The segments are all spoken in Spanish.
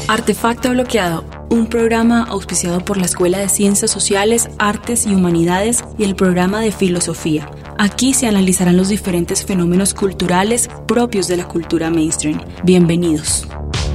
Artefacto Bloqueado, un programa auspiciado por la Escuela de Ciencias Sociales, Artes y Humanidades y el programa de Filosofía. Aquí se analizarán los diferentes fenómenos culturales propios de la cultura mainstream. Bienvenidos.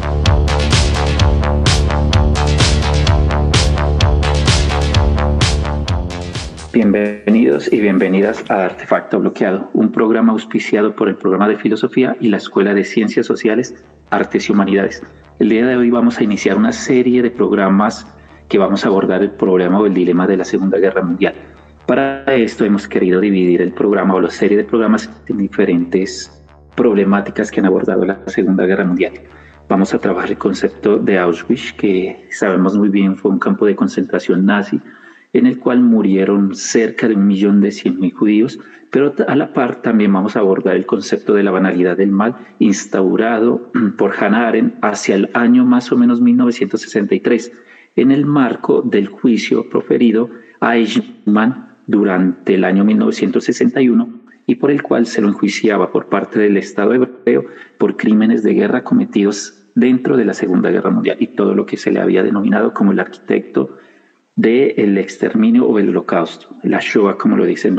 Bienvenidos y bienvenidas a Artefacto Bloqueado, un programa auspiciado por el programa de Filosofía y la Escuela de Ciencias Sociales, Artes y Humanidades. El día de hoy vamos a iniciar una serie de programas que vamos a abordar el problema o el dilema de la Segunda Guerra Mundial. Para esto hemos querido dividir el programa o la serie de programas en diferentes problemáticas que han abordado la Segunda Guerra Mundial. Vamos a trabajar el concepto de Auschwitz, que sabemos muy bien fue un campo de concentración nazi, en el cual murieron cerca de 1.100.000 judíos, pero a la par también vamos a abordar el concepto de la banalidad del mal instaurado por Hannah Arendt hacia el año más o menos 1963, en el marco del juicio proferido a Eichmann durante el año 1961 y por el cual se lo enjuiciaba por parte del Estado hebreo por crímenes de guerra cometidos dentro de la Segunda Guerra Mundial y todo lo que se le había denominado como el arquitecto del exterminio o el holocausto, la Shoah, como lo dicen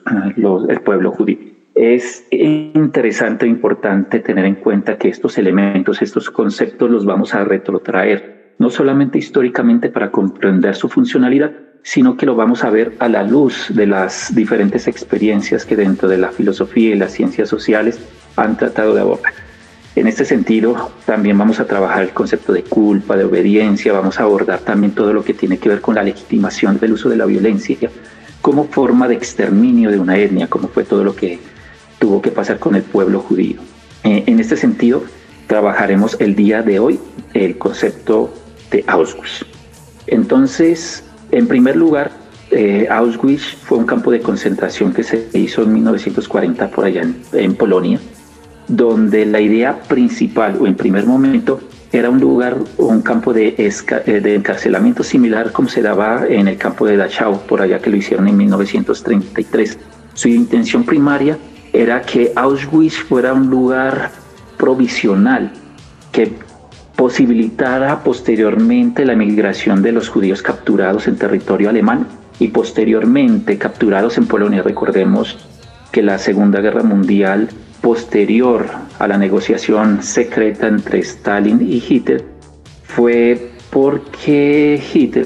el pueblo judío. Es interesante e importante tener en cuenta que estos elementos, estos conceptos los vamos a retrotraer, no solamente históricamente para comprender su funcionalidad, sino que lo vamos a ver a la luz de las diferentes experiencias que dentro de la filosofía y las ciencias sociales han tratado de abordar. En este sentido, también vamos a trabajar el concepto de culpa, de obediencia, vamos a abordar también todo lo que tiene que ver con la legitimación del uso de la violencia como forma de exterminio de una etnia, como fue todo lo que tuvo que pasar con el pueblo judío. En este sentido, trabajaremos el día de hoy el concepto de Auschwitz. Entonces, en primer lugar, Auschwitz fue un campo de concentración que se hizo en 1940 por allá en Polonia, donde la idea principal o en primer momento era un lugar o un campo de encarcelamiento similar como se daba en el campo de Dachau, por allá que lo hicieron en 1933. Su intención primaria era que Auschwitz fuera un lugar provisional que posibilitara posteriormente la emigración de los judíos capturados en territorio alemán y posteriormente capturados en Polonia. Recordemos que la Segunda Guerra Mundial, posterior a la negociación secreta entre Stalin y Hitler, fue porque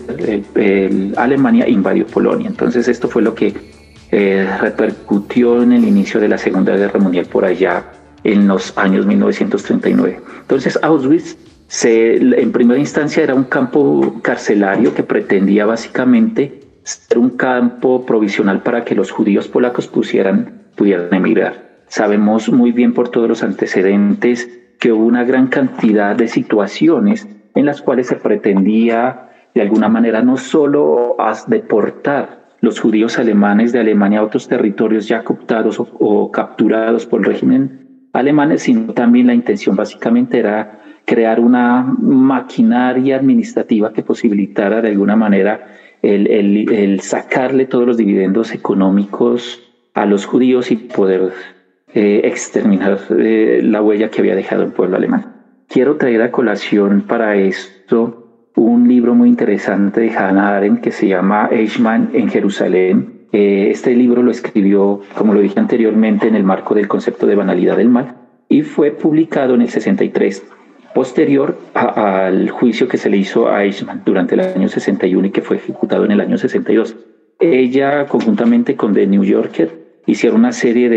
Alemania invadió Polonia. Entonces esto fue lo que repercutió en el inicio de la Segunda Guerra Mundial por allá en los años 1939. Entonces Auschwitz en primera instancia era un campo carcelario que pretendía básicamente ser un campo provisional para que los judíos polacos pudieran emigrar. Sabemos muy bien por todos los antecedentes que hubo una gran cantidad de situaciones en las cuales se pretendía de alguna manera no solo deportar los judíos alemanes de Alemania a otros territorios ya cooptados o capturados por el régimen alemán, sino también la intención básicamente era crear una maquinaria administrativa que posibilitara de alguna manera el sacarle todos los dividendos económicos a los judíos y poder exterminar la huella que había dejado el pueblo alemán. Quiero traer a colación para esto un libro muy interesante de Hannah Arendt que se llama Eichmann en Jerusalén. Este libro lo escribió, como lo dije anteriormente, en el marco del concepto de banalidad del mal y fue publicado en el 63, posterior al juicio que se le hizo a Eichmann durante el año 61 y que fue ejecutado en el año 62. Ella, conjuntamente con The New Yorker, hicieron una serie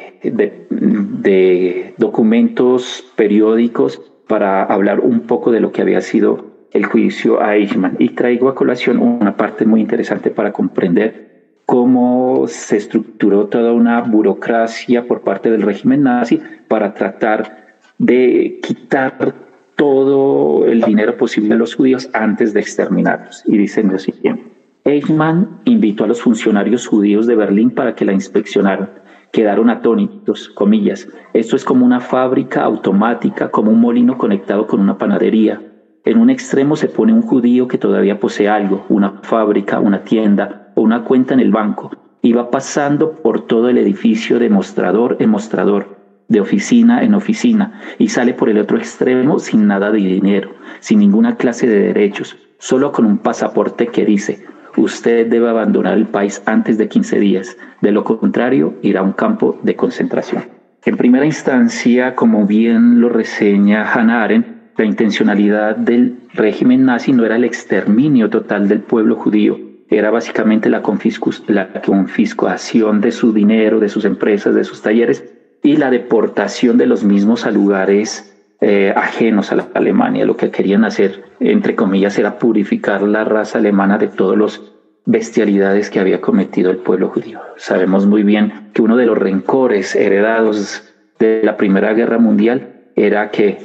de documentos periódicos para hablar un poco de lo que había sido el juicio a Eichmann. Y traigo a colación una parte muy interesante para comprender cómo se estructuró toda una burocracia por parte del régimen nazi para tratar de quitar todo el dinero posible a los judíos antes de exterminarlos. Y dicen lo siguiente: Eichmann invitó a los funcionarios judíos de Berlín para que la inspeccionaran. Quedaron atónitos, comillas. Esto es como una fábrica automática, como un molino conectado con una panadería. En un extremo se pone un judío que todavía posee algo, una fábrica, una tienda o una cuenta en el banco, y va pasando por todo el edificio de mostrador en mostrador. de oficina en oficina, y sale por el otro extremo sin nada de dinero, sin ninguna clase de derechos, solo con un pasaporte que dice: usted debe abandonar el país antes de 15 días, de lo contrario irá a un campo de concentración. En primera instancia, como bien lo reseña Hannah Arendt, la intencionalidad del régimen nazi no era el exterminio total del pueblo judío, era básicamente la confiscación de su dinero, de sus empresas, de sus talleres, y la deportación de los mismos a lugares ajenos a la Alemania. Lo que querían hacer, entre comillas, era purificar la raza alemana de todos los bestialidades que había cometido el pueblo judío. Sabemos muy bien que uno de los rencores heredados de la Primera Guerra Mundial era que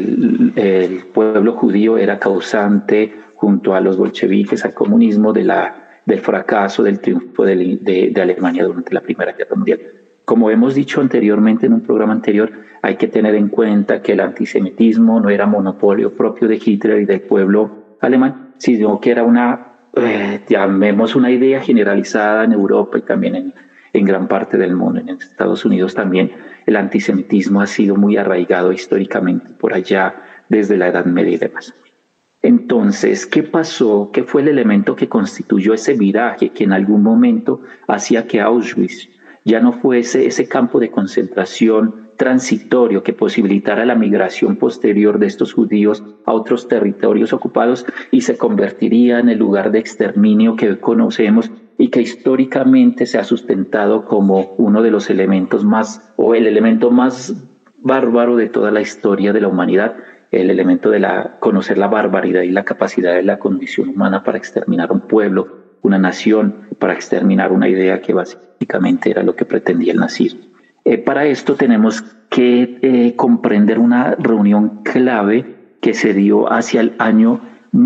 el pueblo judío era causante, junto a los bolcheviques, al comunismo, del fracaso, del triunfo de Alemania durante la Primera Guerra Mundial. Como hemos dicho anteriormente en un programa anterior, hay que tener en cuenta que el antisemitismo no era monopolio propio de Hitler y del pueblo alemán, sino que era llamemos una idea generalizada en Europa y también en gran parte del mundo. En Estados Unidos también el antisemitismo ha sido muy arraigado históricamente por allá desde la Edad Media y demás. Entonces, ¿qué pasó? ¿Qué fue el elemento que constituyó ese viraje que en algún momento hacía que Auschwitz ya no fuese ese campo de concentración transitorio que posibilitara la migración posterior de estos judíos a otros territorios ocupados y se convertiría en el lugar de exterminio que hoy conocemos y que históricamente se ha sustentado como uno de los elementos más, o el elemento más bárbaro de toda la historia de la humanidad, el elemento de conocer la barbaridad y la capacidad de la condición humana para exterminar un pueblo, una nación, para exterminar una idea que básicamente era lo que pretendía el nazismo. Para esto tenemos que comprender una reunión clave que se dio hacia el año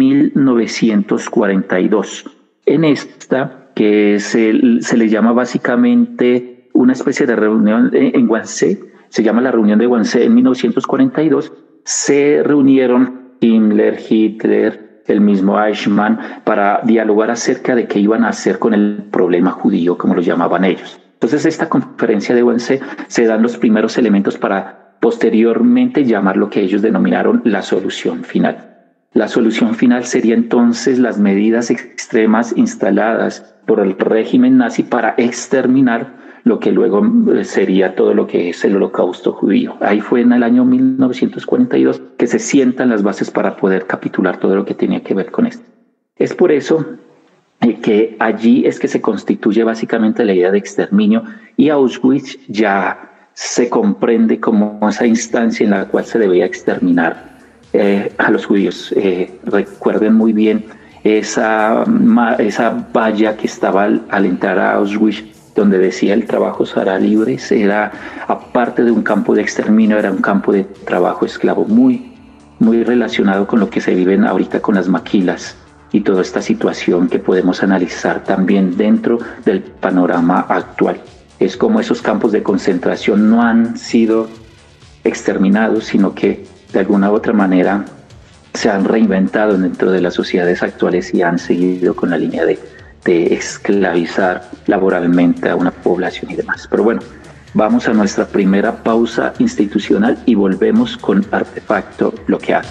1942. En esta, que se le llama básicamente una especie de reunión en Wannsee, se llama la reunión de Wannsee. En 1942 se reunieron Himmler, Hitler, el mismo Eichmann, para dialogar acerca de qué iban a hacer con el problema judío, como lo llamaban ellos. Entonces, esta conferencia de Wannsee se dan los primeros elementos para posteriormente llamar lo que ellos denominaron la solución final. La solución final sería entonces las medidas extremas instaladas por el régimen nazi para exterminar lo que luego sería todo lo que es el Holocausto judío. Ahí fue en el año 1942 que se sientan las bases para poder capitular todo lo que tenía que ver con esto. Es por eso que allí es que se constituye básicamente la idea de exterminio, y Auschwitz ya se comprende como esa instancia en la cual se debía exterminar a los judíos. Recuerden muy bien esa valla que estaba al entrar a Auschwitz, donde decía: el trabajo se hará libre. Era, aparte de un campo de exterminio, era un campo de trabajo esclavo, muy, muy relacionado con lo que se vive ahorita con las maquilas y toda esta situación que podemos analizar también dentro del panorama actual. Es como esos campos de concentración no han sido exterminados, sino que de alguna u otra manera se han reinventado dentro de las sociedades actuales y han seguido con la línea de esclavizar laboralmente a una población y demás. Pero bueno, vamos a nuestra primera pausa institucional y volvemos con Artefacto Bloqueado.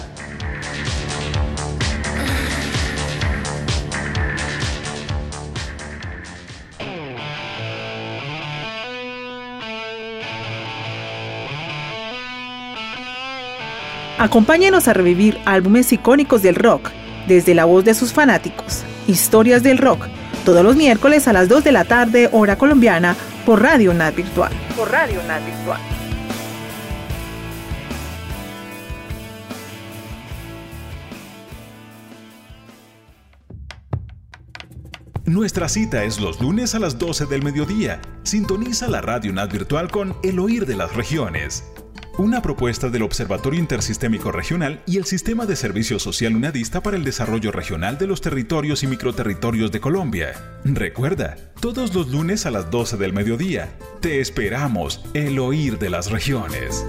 Acompáñenos a revivir álbumes icónicos del rock, desde la voz de sus fanáticos. Historias del rock, todos los miércoles a las 2 de la tarde, hora colombiana, por Radio UNAD Virtual. Nuestra cita es los lunes a las 12 del mediodía. Sintoniza la Radio UNAD Virtual con El Oír de las Regiones, una propuesta del Observatorio Intersistémico Regional y el Sistema de Servicio Social Unadista para el Desarrollo Regional de los Territorios y Microterritorios de Colombia. Recuerda, todos los lunes a las 12 del mediodía. Te esperamos, El Oír de las Regiones.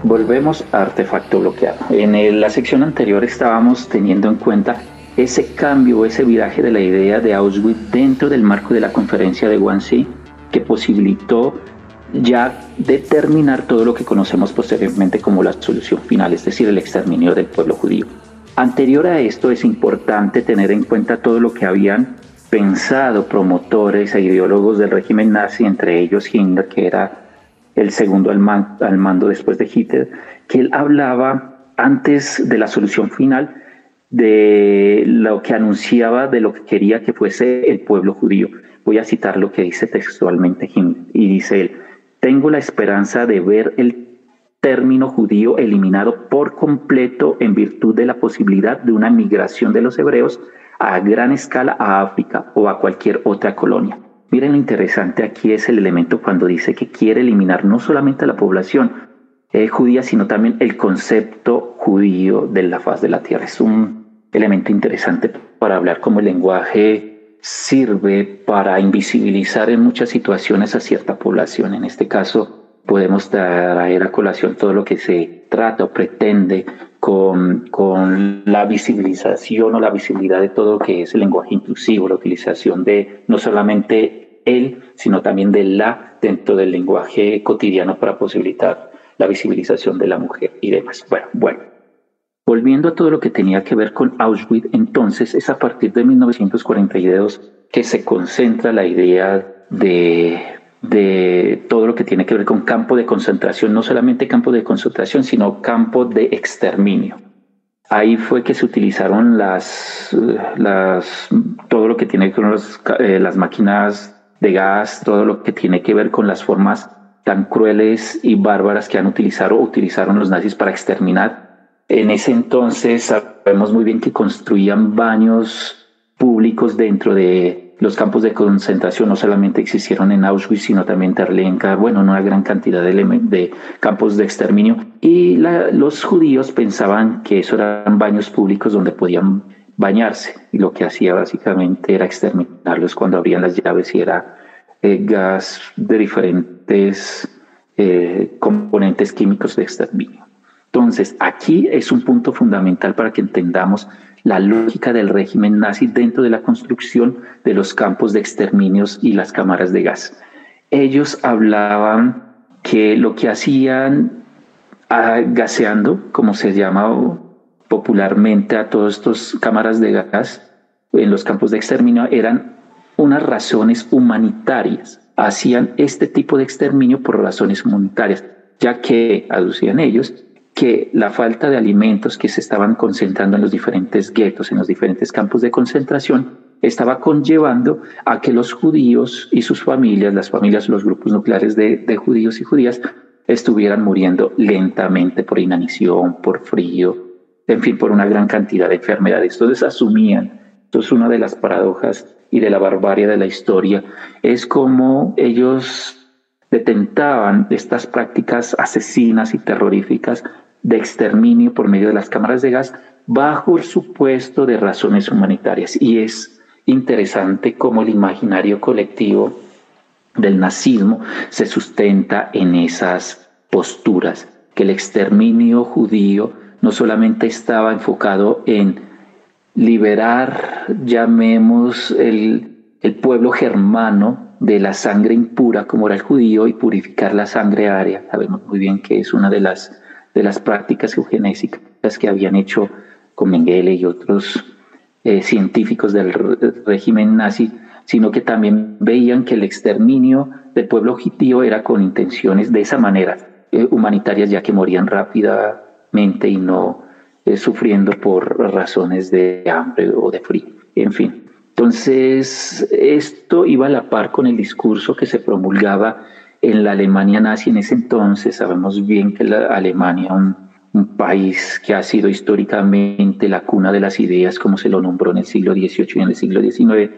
Volvemos a artefacto bloqueado. En la sección anterior estábamos teniendo en cuenta ese cambio, ese viraje de la idea de Auschwitz dentro del marco de la conferencia de Wannsee, que posibilitó ya determinar todo lo que conocemos posteriormente como la solución final, es decir, el exterminio del pueblo judío. Anterior a esto es importante tener en cuenta todo lo que habían pensado promotores e ideólogos del régimen nazi, entre ellos Himmler, que era el segundo al mando después de Hitler, que él hablaba antes de la solución final de lo que anunciaba, de lo que quería que fuese el pueblo judío. Voy a citar lo que dice textualmente Himmler, y dice él: tengo la esperanza de ver el término judío eliminado por completo en virtud de la posibilidad de una migración de los hebreos a gran escala a África o a cualquier otra colonia. Miren, lo interesante aquí es el elemento cuando dice que quiere eliminar no solamente a la población judía, sino también el concepto judío de la faz de la tierra. Es un elemento interesante para hablar cómo el lenguaje sirve para invisibilizar en muchas situaciones a cierta población. En este caso, podemos traer a colación todo lo que se trata o pretende con la visibilización o la visibilidad de todo lo que es el lenguaje inclusivo, la utilización de no solamente él, sino también de la dentro del lenguaje cotidiano para posibilitar la visibilización de la mujer y demás. Bueno, volviendo a todo lo que tenía que ver con Auschwitz, entonces es a partir de 1942 que se concentra la idea de todo lo que tiene que ver con campo de concentración, no solamente campo de concentración, sino campo de exterminio. Ahí fue que se utilizaron todo lo que tiene que ver con las máquinas de gas, todo lo que tiene que ver con las formas tan crueles y bárbaras que utilizaron los nazis para exterminar. En ese entonces sabemos muy bien que construían baños públicos dentro de los campos de concentración. No solamente existieron en Auschwitz, sino también en Terlenka, una gran cantidad de campos de exterminio. Y los judíos pensaban que esos eran baños públicos donde podían bañarse. Y lo que hacía básicamente era exterminarlos cuando abrían las llaves, y era gas de diferentes componentes químicos de exterminio. Entonces, aquí es un punto fundamental para que entendamos la lógica del régimen nazi dentro de la construcción de los campos de exterminios y las cámaras de gas. Ellos hablaban que lo que hacían gaseando, como se llama popularmente a todas estas cámaras de gas en los campos de exterminio, eran unas razones humanitarias. Hacían este tipo de exterminio por razones humanitarias, ya que, aducían ellos, que la falta de alimentos que se estaban concentrando en los diferentes guetos, en los diferentes campos de concentración, estaba conllevando a que los judíos y sus familias, las familias, los grupos nucleares de judíos y judías, estuvieran muriendo lentamente por inanición, por frío, en fin, por una gran cantidad de enfermedades. Entonces asumían, esto es una de las paradojas y de la barbarie de la historia, es como ellos detentaban estas prácticas asesinas y terroríficas de exterminio por medio de las cámaras de gas bajo el supuesto de razones humanitarias. Y es interesante cómo el imaginario colectivo del nazismo se sustenta en esas posturas, que el exterminio judío no solamente estaba enfocado en liberar, llamemos, el pueblo germano de la sangre impura como era el judío, y purificar la sangre aria. Sabemos muy bien que es una de las prácticas eugenésicas que habían hecho con Mengele y otros científicos del régimen nazi, sino que también veían que el exterminio del pueblo judío era con intenciones de esa manera, humanitarias, ya que morían rápidamente y no sufriendo por razones de hambre o de frío, en fin. Entonces, esto iba a la par con el discurso que se promulgaba en la Alemania nazi en ese entonces. Sabemos bien que la Alemania, un país que ha sido históricamente la cuna de las ideas, como se lo nombró en el siglo XVIII y en el siglo XIX,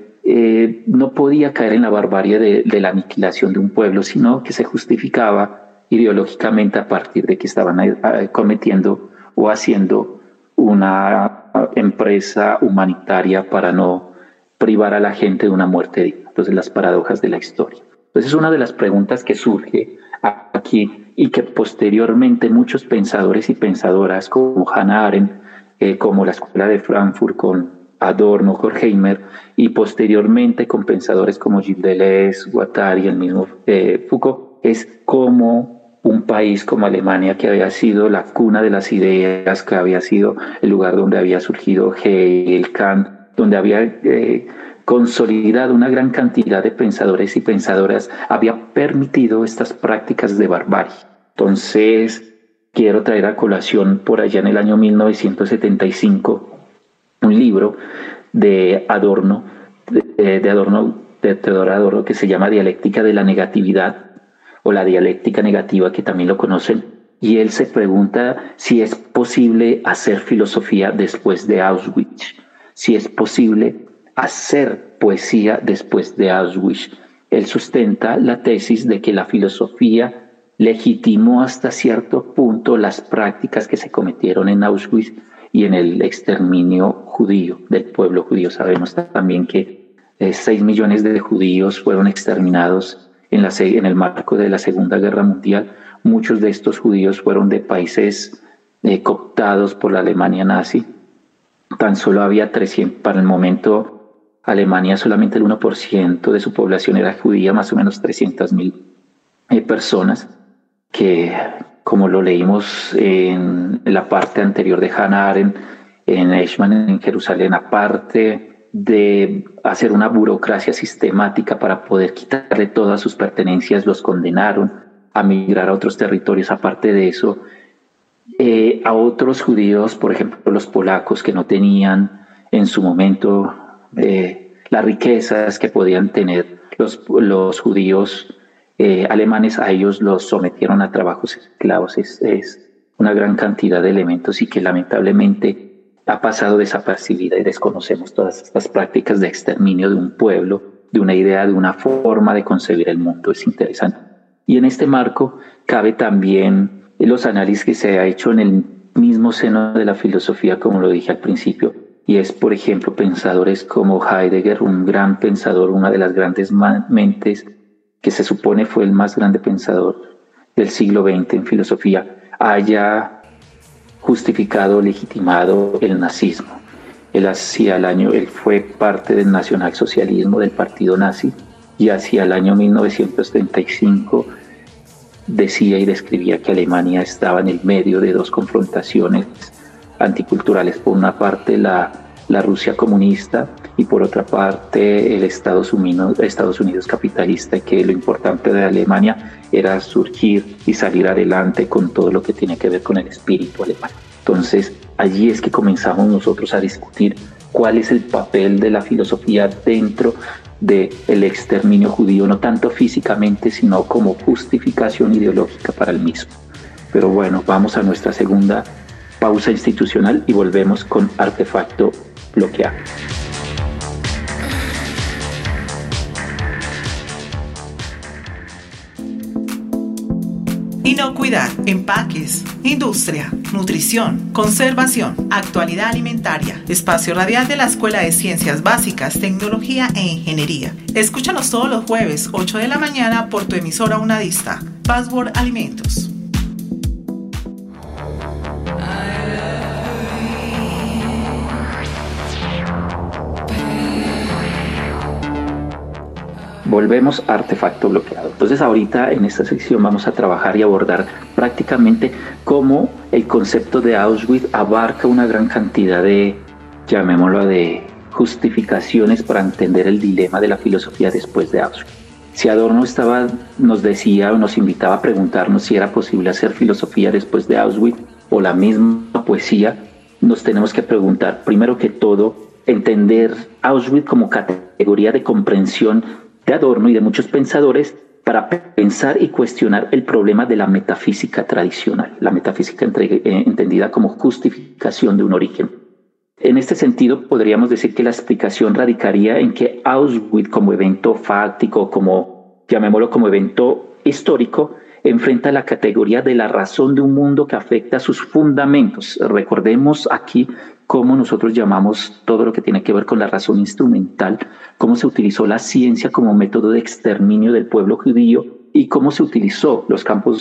no podía caer en la barbarie de la aniquilación de un pueblo, sino que se justificaba ideológicamente a partir de que estaban cometiendo o haciendo una empresa humanitaria para no privar a la gente de una muerte digna. Entonces, las paradojas de la historia. Entonces, es una de las preguntas que surge aquí y que posteriormente muchos pensadores y pensadoras como Hannah Arendt, como la Escuela de Frankfurt con Adorno, Horkheimer, y posteriormente con pensadores como Gilles Deleuze, Guattari y el mismo Foucault, es como un país como Alemania, que había sido la cuna de las ideas, que había sido el lugar donde había surgido Hegel, Kant, donde había consolidado una gran cantidad de pensadores y pensadoras, había permitido estas prácticas de barbarie. Entonces, quiero traer a colación por allá en el año 1975 un libro de Adorno, de Theodor Adorno, que se llama Dialéctica de la Negatividad, o la dialéctica negativa, que también lo conocen, y él se pregunta si es posible hacer filosofía después de Auschwitz, si es posible hacer poesía después de Auschwitz. Él sustenta la tesis de que la filosofía legitimó hasta cierto punto las prácticas que se cometieron en Auschwitz y en el exterminio judío, del pueblo judío. Sabemos también que 6 millones de judíos fueron exterminados en el marco de la Segunda Guerra Mundial. Muchos de estos judíos fueron de países cooptados por la Alemania nazi. Tan solo había 300, para el momento Alemania solamente el 1% de su población era judía, más o menos 300.000 personas, que como lo leímos en la parte anterior de Hannah Arendt, en Eichmann, en Jerusalén, aparte de hacer una burocracia sistemática para poder quitarle todas sus pertenencias, los condenaron a migrar a otros territorios. Aparte de eso, a otros judíos, por ejemplo los polacos, que no tenían en su momento las riquezas que podían tener los judíos alemanes, a ellos los sometieron a trabajos esclavos. Es una gran cantidad de elementos y que lamentablemente ha pasado desapercibida, y desconocemos todas estas prácticas de exterminio de un pueblo, de una idea, de una forma de concebir el mundo. Es interesante. Y en este marco cabe también los análisis que se ha hecho en el mismo seno de la filosofía, como lo dije al principio, y es, por ejemplo, pensadores como Heidegger, un gran pensador, una de las grandes mentes, que se supone fue el más grande pensador del siglo XX en filosofía, haya justificado, legitimado el nazismo. Él fue parte del nacionalsocialismo, del partido nazi, y hacia el año 1935 decía y describía que Alemania estaba en el medio de dos confrontaciones anticulturales. Por una parte la Rusia comunista y por otra parte el Estados Unidos capitalista, y que lo importante de Alemania era surgir y salir adelante con todo lo que tiene que ver con el espíritu alemán. Entonces allí es que comenzamos nosotros a discutir cuál es el papel de la filosofía dentro del exterminio judío, no tanto físicamente, sino como justificación ideológica para el mismo. Pero bueno, vamos a nuestra segunda pausa institucional y volvemos con Artefacto Bloqueado. Inocuidad, empaques, industria, nutrición, conservación, actualidad alimentaria. Espacio radial de la Escuela de Ciencias Básicas, Tecnología e Ingeniería. Escúchanos todos los jueves, 8 de la mañana, por tu emisora Unadista. Password Alimentos. Volvemos a Artefacto Bloqueado. Entonces ahorita en esta sección vamos a trabajar y abordar prácticamente cómo el concepto de Auschwitz abarca una gran cantidad de, llamémoslo, de justificaciones para entender el dilema de la filosofía después de Auschwitz. Si Adorno nos decía o nos invitaba a preguntarnos si era posible hacer filosofía después de Auschwitz o la misma poesía, nos tenemos que preguntar, primero que todo, entender Auschwitz como categoría de comprensión de Adorno y de muchos pensadores para pensar y cuestionar el problema de la metafísica tradicional, la metafísica entendida como justificación de un origen. En este sentido, podríamos decir que la explicación radicaría en que Auschwitz, como evento fáctico, llamémoslo como evento histórico, enfrenta la categoría de la razón de un mundo que afecta a sus fundamentos. Recordemos aquí cómo nosotros llamamos todo lo que tiene que ver con la razón instrumental, cómo se utilizó la ciencia como método de exterminio del pueblo judío y cómo se utilizó los campos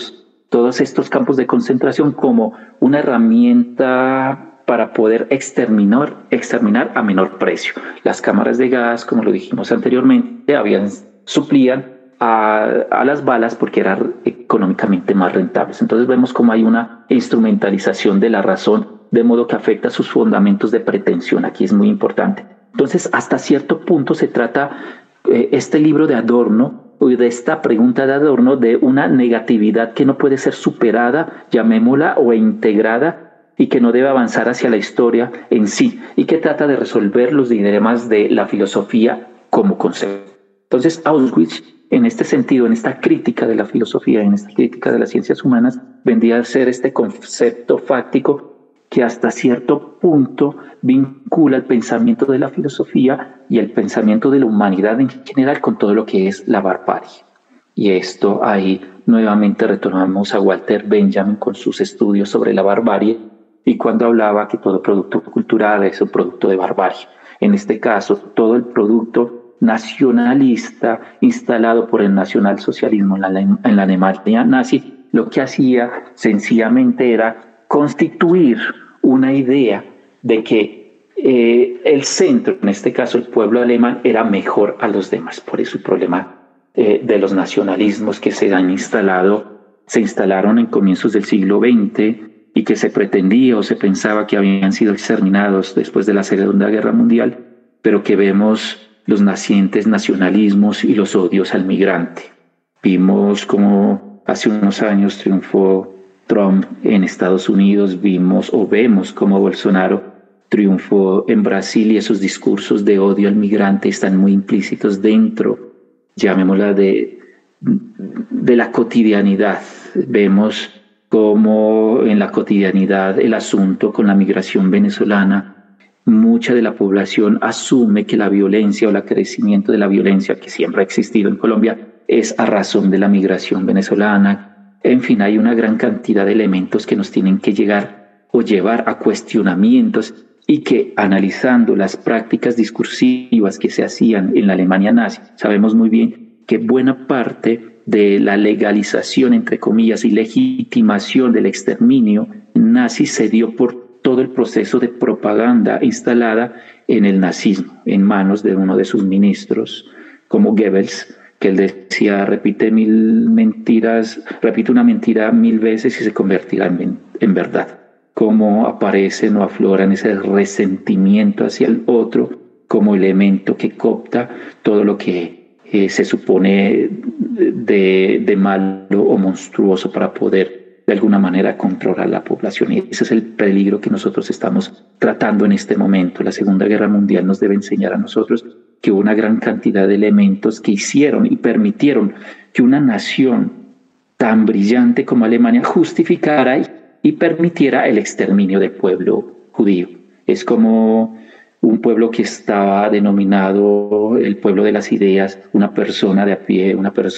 todos estos campos de concentración como una herramienta para poder exterminar a menor precio. Las cámaras de gas, como lo dijimos anteriormente, suplían a las balas porque eran económicamente más rentables. Entonces vemos cómo hay una instrumentalización de la razón, de modo que afecta sus fundamentos de pretensión. Aquí es muy importante. Entonces, hasta cierto punto se trata este libro de Adorno, de esta pregunta de Adorno, de una negatividad que no puede ser superada, llamémosla, o integrada, y que no debe avanzar hacia la historia en sí, y que trata de resolver los dilemas de la filosofía como concepto. Entonces, Auschwitz, en este sentido, en esta crítica de la filosofía, en esta crítica de las ciencias humanas, vendría a ser este concepto fáctico que hasta cierto punto vincula el pensamiento de la filosofía y el pensamiento de la humanidad en general con todo lo que es la barbarie. Y esto ahí nuevamente retornamos a Walter Benjamin con sus estudios sobre la barbarie y cuando hablaba que todo producto cultural es un producto de barbarie. En este caso, todo el producto nacionalista instalado por el nacionalsocialismo en la Alemania nazi, lo que hacía sencillamente era constituir una idea de que el centro, en este caso el pueblo alemán, era mejor a los demás. Por eso el problema de los nacionalismos que se instalaron en comienzos del siglo XX y que se pretendía o se pensaba que habían sido exterminados después de la Segunda Guerra Mundial, pero que vemos los nacientes nacionalismos y los odios al migrante. Vimos cómo hace unos años triunfó Trump en Estados Unidos, vemos cómo Bolsonaro triunfó en Brasil y esos discursos de odio al migrante están muy implícitos dentro, llamémosla, de la cotidianidad. Vemos cómo en la cotidianidad el asunto con la migración venezolana, mucha de la población asume que la violencia o el crecimiento de la violencia que siempre ha existido en Colombia es a razón de la migración venezolana. En fin, hay una gran cantidad de elementos que nos tienen que llegar o llevar a cuestionamientos y que analizando las prácticas discursivas que se hacían en la Alemania nazi, sabemos muy bien que buena parte de la legalización, entre comillas, y legitimación del exterminio nazi se dio por todo el proceso de propaganda instalada en el nazismo, en manos de uno de sus ministros, como Goebbels, que él decía, repite una mentira 1000 veces y se convertirá en verdad. Cómo aparecen o afloran ese resentimiento hacia el otro como elemento que coopta todo lo que se supone de malo o monstruoso para poder de alguna manera controlar la población. Y ese es el peligro que nosotros estamos tratando en este momento. La Segunda Guerra Mundial nos debe enseñar a nosotros que hubo una gran cantidad de elementos que hicieron y permitieron que una nación tan brillante como Alemania justificara y permitiera el exterminio del pueblo judío. Es como un pueblo que estaba denominado el pueblo de las ideas, una persona de a pie,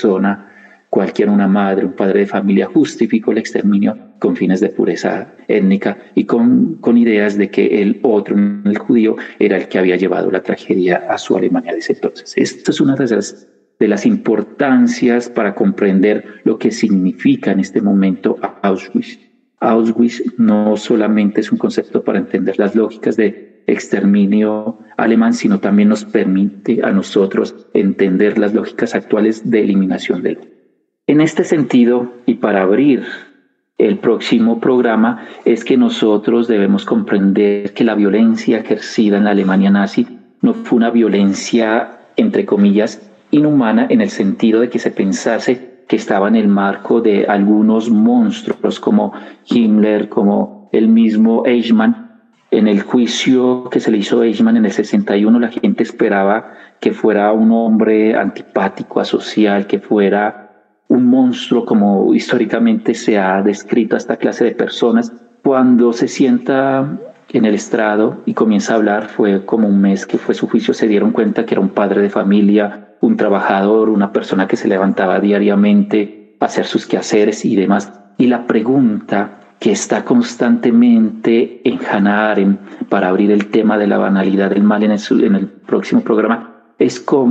una madre, un padre de familia, justificó el exterminio con fines de pureza étnica y con ideas de que el otro, el judío, era el que había llevado la tragedia a su Alemania de ese entonces. Esto es una de las importancias para comprender lo que significa en este momento Auschwitz. Auschwitz no solamente es un concepto para entender las lógicas de exterminio alemán, sino también nos permite a nosotros entender las lógicas actuales de eliminación del hombre. En este sentido, y para abrir el próximo programa, es que nosotros debemos comprender que la violencia ejercida en la Alemania nazi no fue una violencia, entre comillas, inhumana, en el sentido de que se pensase que estaba en el marco de algunos monstruos como Himmler, como el mismo Eichmann. En el juicio que se le hizo a Eichmann en el 61, la gente esperaba que fuera un hombre antipático, asocial, que fuera un monstruo, como históricamente se ha descrito a esta clase de personas. Cuando se sienta en el estrado y comienza a hablar, fue como un mes que fue su juicio, se dieron cuenta que era un padre de familia, un trabajador, una persona que se levantaba diariamente a hacer sus quehaceres y demás. Y la pregunta que está constantemente en Hannah Arendt para abrir el tema de la banalidad del mal en el próximo programa es cómo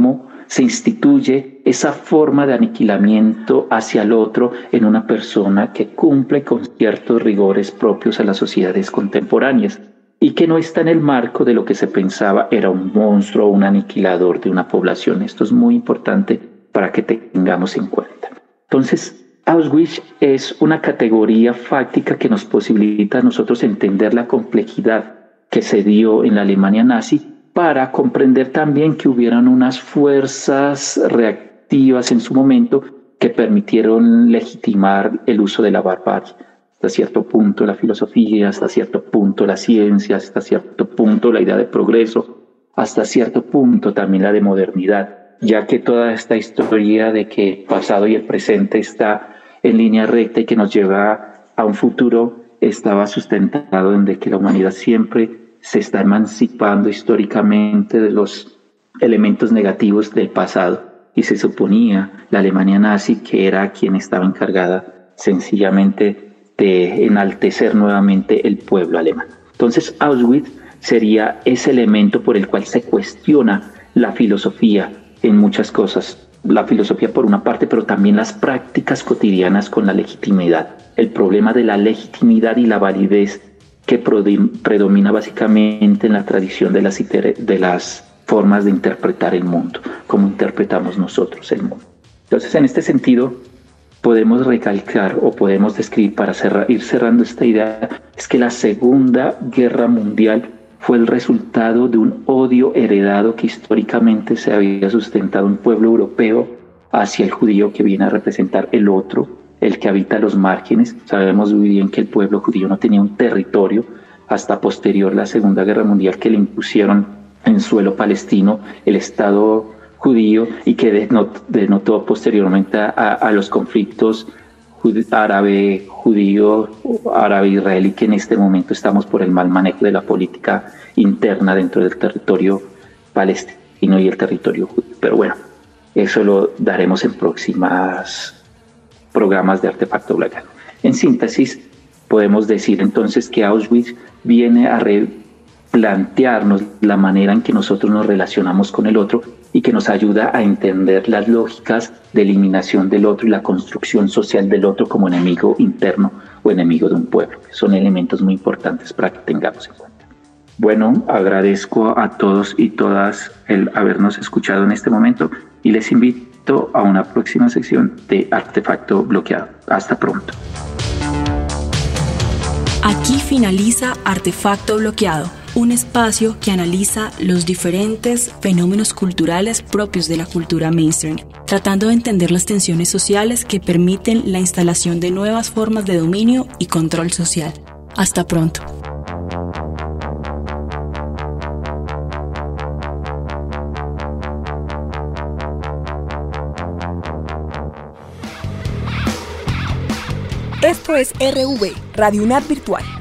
se instituye esa forma de aniquilamiento hacia el otro en una persona que cumple con ciertos rigores propios a las sociedades contemporáneas y que no está en el marco de lo que se pensaba era un monstruo o un aniquilador de una población. Esto es muy importante para que tengamos en cuenta. Entonces, Auschwitz es una categoría fáctica que nos posibilita a nosotros entender la complejidad que se dio en la Alemania nazi para comprender también que hubieran unas fuerzas reactivas en su momento que permitieron legitimar el uso de la barbarie. Hasta cierto punto la filosofía, hasta cierto punto la ciencia, hasta cierto punto la idea de progreso, hasta cierto punto también la de modernidad, ya que toda esta historia de que el pasado y el presente está en línea recta y que nos lleva a un futuro estaba sustentado en que la humanidad siempre se está emancipando históricamente de los elementos negativos del pasado y se suponía la Alemania nazi que era quien estaba encargada sencillamente de enaltecer nuevamente el pueblo alemán. Entonces Auschwitz sería ese elemento por el cual se cuestiona la filosofía en muchas cosas. La filosofía por una parte, pero también las prácticas cotidianas con la legitimidad. El problema de la legitimidad y la validez que predomina básicamente en la tradición de las formas de interpretar el mundo, cómo interpretamos nosotros el mundo. Entonces, en este sentido, podemos recalcar o podemos describir, para ir cerrando esta idea, es que la Segunda Guerra Mundial fue el resultado de un odio heredado que históricamente se había sustentado en un pueblo europeo hacia el judío, que viene a representar el otro, el que habita los márgenes. Sabemos muy bien que el pueblo judío no tenía un territorio hasta posterior a la Segunda Guerra Mundial, que le impusieron en suelo palestino el Estado judío y que denotó posteriormente a los conflictos árabe-judío, árabe-israelí, que en este momento estamos por el mal manejo de la política interna dentro del territorio palestino y el territorio judío. Pero bueno, eso lo daremos en próximas programas de Artefacto Blackout. En síntesis, podemos decir entonces que Auschwitz viene a replantearnos la manera en que nosotros nos relacionamos con el otro y que nos ayuda a entender las lógicas de eliminación del otro y la construcción social del otro como enemigo interno o enemigo de un pueblo. Son elementos muy importantes para que tengamos en cuenta. Bueno, agradezco a todos y todas el habernos escuchado en este momento y les invito a una próxima sección de Artefacto Bloqueado. Hasta pronto. Aquí finaliza Artefacto Bloqueado, un espacio que analiza los diferentes fenómenos culturales propios de la cultura mainstream, tratando de entender las tensiones sociales que permiten la instalación de nuevas formas de dominio y control social. Hasta pronto. Esto es RV, Radio UNAD Virtual.